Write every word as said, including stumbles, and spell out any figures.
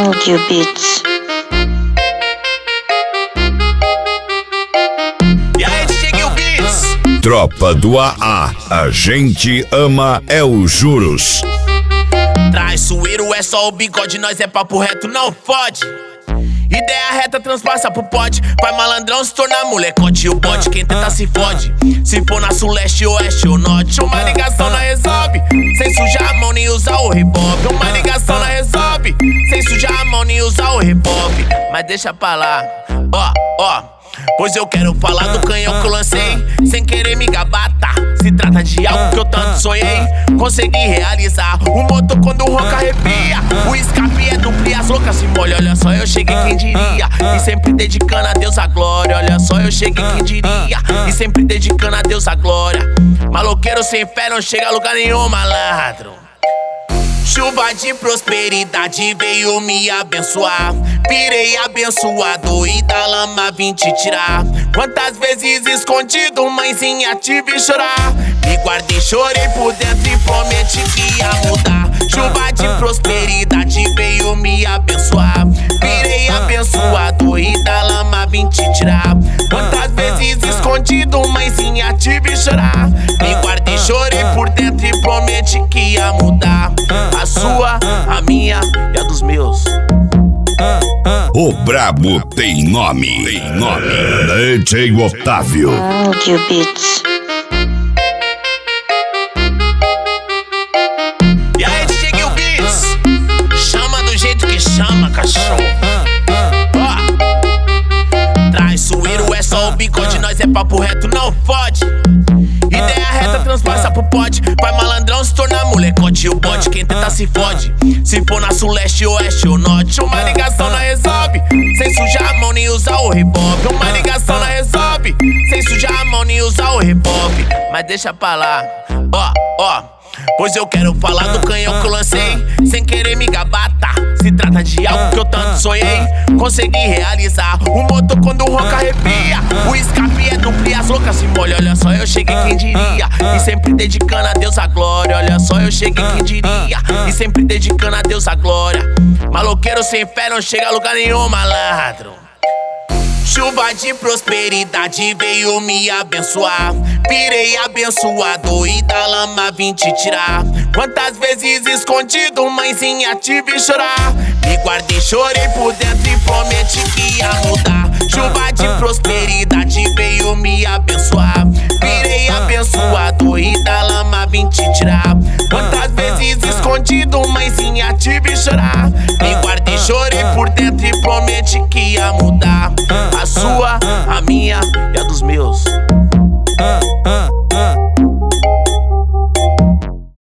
Audio Beats. E aí, D J Gil Beats. Tropa do A A, a gente ama é os juros. Traiçoeiro é só o bigode, nós é papo reto, não fode. Ideia reta transpassa pro pote. Vai malandrão se tornar molecote. E o bote, quem tenta se fode. Se for na sul, leste, oeste ou norte, uma ligação não resolve sem sujar a mão nem usar o rebope. Uma ligação não resolve sem sujar a mão nem usar o rebope. Mas deixa pra lá, ó, ó. Pois eu quero falar do canhão que eu lancei, sem querer me gabar, tá? Se trata de algo que eu tanto sonhei, consegui realizar. O motor quando ronca arrepia, o escape é duplo e as loucas se molham. Olha só, eu cheguei, quem diria? E sempre dedicando a Deus a glória. Olha só, eu cheguei, quem diria? E sempre dedicando a Deus a glória. Maloqueiro sem fé não chega a lugar nenhum, malandro. Chuva de prosperidade veio me abençoar. Virei abençoado e da lama vim te tirar. Quantas vezes escondido, mãezinha, te vi chorar. Me guardei, chorei por dentro e prometi que ia mudar. Chuva de prosperidade veio me abençoar. Virei abençoado e da lama vim te tirar. Quantas vezes escondido, mãezinha, te vi chorar. Me guardei, chorei por dentro e prometi que ia mudar. A sua, a minha e a dos meus. O brabo tem nome, tem nome. D J Otávio. Audio Beats. E aí, D J Gil Beats. Chama do jeito que chama, cachorro. Ó, traiçoeiro é só o bigode, nós é papo reto, não fode. Ideia reta transpassa pro pote. Vai malandrão se tornar molecote. E o bote, quem tenta se fode. Se for na sul, leste, oeste ou norte, uma ligação não resolve sem sujar a mão nem usar o rebope. Uma ligação não resolve sem sujar a mão nem usar o rebope. Mas deixa pra lá, ó, ó. Pois eu quero falar do canhão que eu lancei, sem querer me gabar, tá? Se trata de algo que eu tanto sonhei, consegui realizar. O motor quando ronca arrepia, o escape é duplo e as loucas se molham. Olha só, eu cheguei, quem diria? E sempre dedicando a Deus a glória. Olha só, eu cheguei, quem diria? E sempre dedicando a Deus a glória. Maloqueiro sem fé não chega a lugar nenhum, malandro. Chuva de prosperidade veio me abençoar. Virei abençoado e da lama vim te tirar. Quantas vezes escondido, mãezinha, te vi chorar. Me guardei, chorei por dentro e prometi que ia mudar. Chuva de prosperidade veio me abençoar. Virei abençoado e da lama vim te tirar. Quantas vezes escondido, mãezinha, te vi chorar. Me guardei, chorei por dentro e prometi que ia mudar. A sua, a minha e a dos meus.